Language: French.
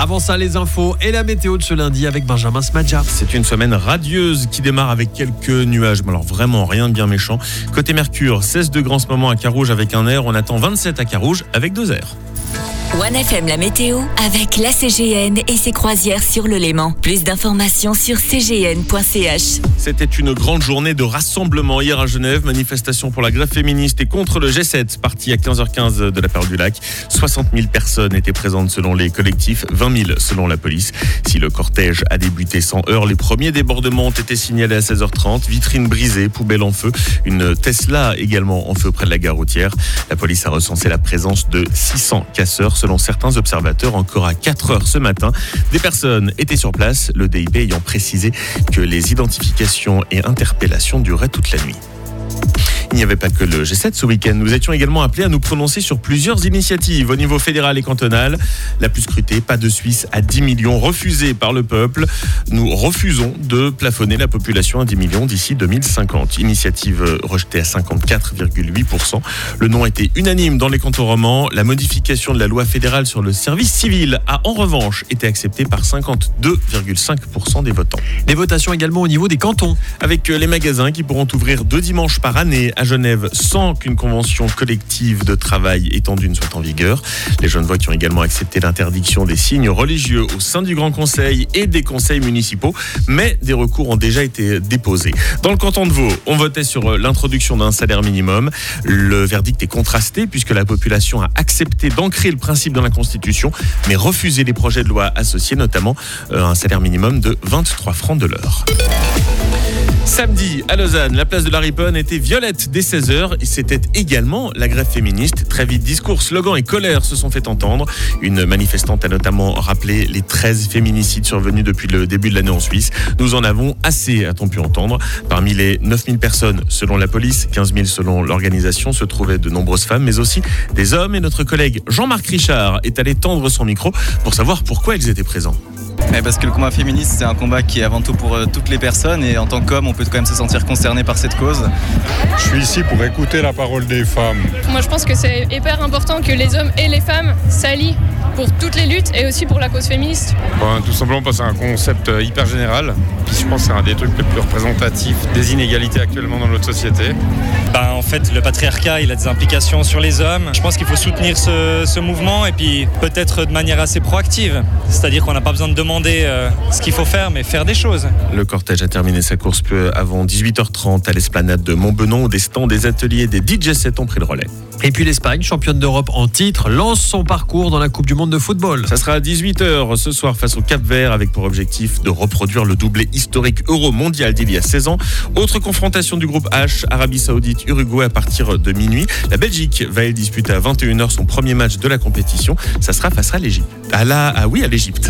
Avant ça, les infos et la météo de ce lundi avec Benjamin Smadja. C'est une semaine radieuse qui démarre avec quelques nuages, mais alors vraiment rien de bien méchant. Côté Mercure, 16 degrés en ce moment à Carouge avec un air, on attend 27 à Carouge avec 2 airs. 1FM la météo avec la CGN et ses croisières sur le Léman. Plus d'informations sur cgn.ch. C'était une grande journée de rassemblement hier à Genève. Manifestation pour la grève féministe et contre le G7, parti à 15h15 de la Perle du Lac. 60 000 personnes étaient présentes selon les collectifs, 20 000 selon la police. Si le cortège a débuté sans heurts, les premiers débordements ont été signalés à 16h30. Vitrines brisées, poubelles en feu. Une Tesla également en feu près de la gare routière. La police a recensé la présence de 600 casseurs. Selon certains observateurs, encore à 4h ce matin, des personnes étaient sur place, le DIP ayant précisé que les identifications et interpellations duraient toute la nuit. Il n'y avait pas que le G7 ce week-end. Nous étions également appelés à nous prononcer sur plusieurs initiatives au niveau fédéral et cantonal. La plus scrutée, pas de Suisse à 10 millions, refusée par le peuple. Nous refusons de plafonner la population à 10 millions d'ici 2050. Initiative rejetée à 54,8%. Le non était unanime dans les cantons romans. La modification de la loi fédérale sur le service civil a en revanche été acceptée par 52,5% des votants. Des votations également au niveau des cantons. Avec les magasins qui pourront ouvrir 2 dimanches par année à Genève sans qu'une convention collective de travail étendue ne soit en vigueur. Les Genevois qui ont également accepté l'interdiction des signes religieux au sein du Grand Conseil et des conseils municipaux, mais des recours ont déjà été déposés. Dans le canton de Vaud, on votait sur l'introduction d'un salaire minimum. Le verdict est contrasté puisque la population a accepté d'ancrer le principe dans la Constitution, mais refusé les projets de loi associés, notamment un salaire minimum de 23 francs de l'heure. Samedi, à Lausanne, la place de la Riponne était violette dès 16h et c'était également la grève féministe. Très vite, discours, slogans et colère se sont fait entendre. Une manifestante a notamment rappelé les 13 féminicides survenus depuis le début de l'année en Suisse. Nous en avons assez, a-t-on pu entendre. Parmi les 9000 personnes, selon la police, 15 000 selon l'organisation, se trouvaient de nombreuses femmes, mais aussi des hommes. Et notre collègue Jean-Marc Richard est allé tendre son micro pour savoir pourquoi ils étaient présents. Parce que le combat féministe, c'est un combat qui est avant tout pour toutes les personnes et en tant qu'homme, on peut quand même se sentir concerné par cette cause. Je suis ici pour écouter la parole des femmes. Moi, je pense que c'est hyper important que les hommes et les femmes s'allient pour toutes les luttes et aussi pour la cause féministe. Tout simplement parce que c'est un concept hyper général. Puis je pense que c'est un des trucs les plus représentatifs des inégalités actuellement dans notre société. En fait, le patriarcat, il a des implications sur les hommes. Je pense qu'il faut soutenir ce mouvement et puis peut-être de manière assez proactive. C'est-à-dire qu'on n'a pas besoin de demander ce qu'il faut faire, mais faire des choses. Le cortège a terminé sa course peu avant 18h30 à l'esplanade de Montbenon où des stands, des ateliers, des DJ sets ont pris le relais. Et puis l'Espagne, championne d'Europe en titre, lance son parcours dans la Coupe du Monde de football. Ça sera à 18h ce soir face au Cap-Vert avec pour objectif de reproduire le doublé historique euro-mondial d'il y a 16 ans. Autre confrontation du groupe H, Arabie Saoudite, Uruguay à partir de minuit. La Belgique va elle disputer à 21h son premier match de la compétition. Ça sera face à l'Égypte. À l'Égypte.